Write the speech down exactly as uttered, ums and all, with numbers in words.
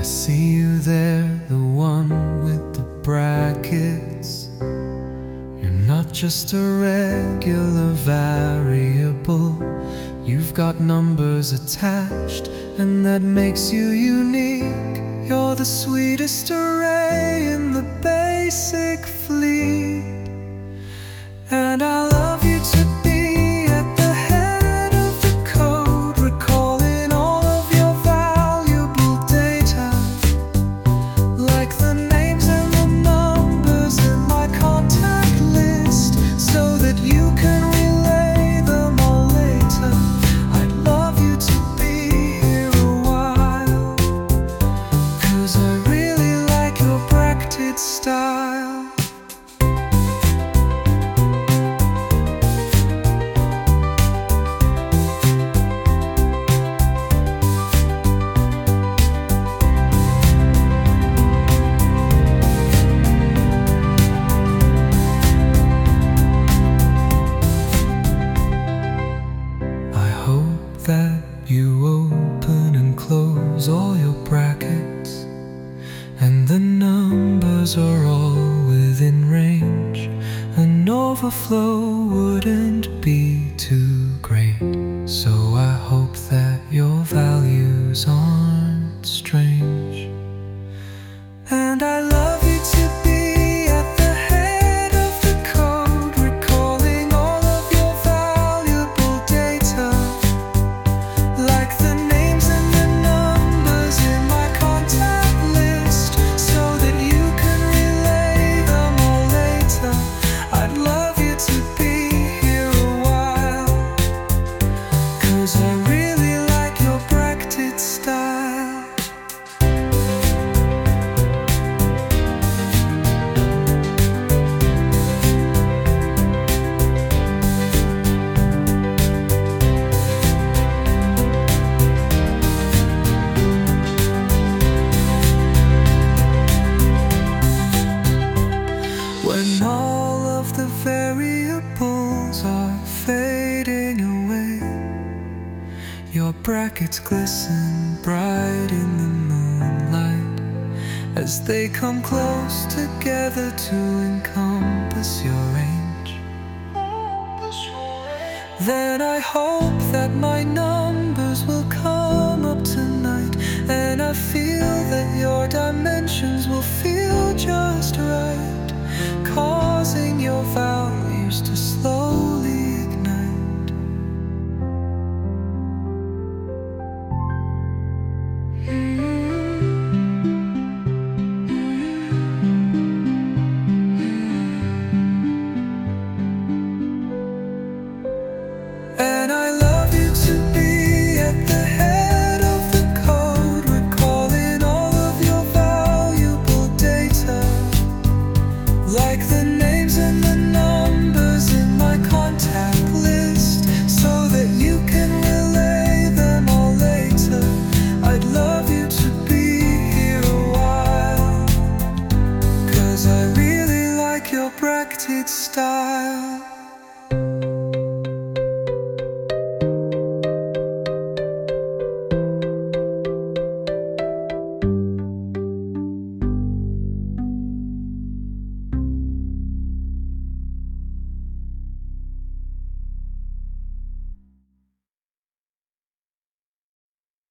I see you there, the one with the brackets. You're not just a regular variable. You've got numbers attached, and that makes you unique. You're the sweetest array in the basic fleet. And I love you to be at the head of the code, recalling all of your valuable data, like the names and the numbers in my contact list, so that you can relay them all later. I'd love you to be here a while, 'cause I really like your bracketed style. That you open and close all your brackets, and the numbers are all within range. An overflow wouldn't be too great, so I hope that your values aren't strange. And I love you to be at the head of the code, recalling all of your valuable data, like the names and the numbers in my contact list, so that you can relay them all later. I'd love you to be here a while, 'cause I really like your bracketed style. When all of the variables are fading away, your brackets glisten bright in the moonlight as they come close together to encompass your range. Then I hope that my numbers will come up tonight, and I feel that your dimensions will feel just right, causing your value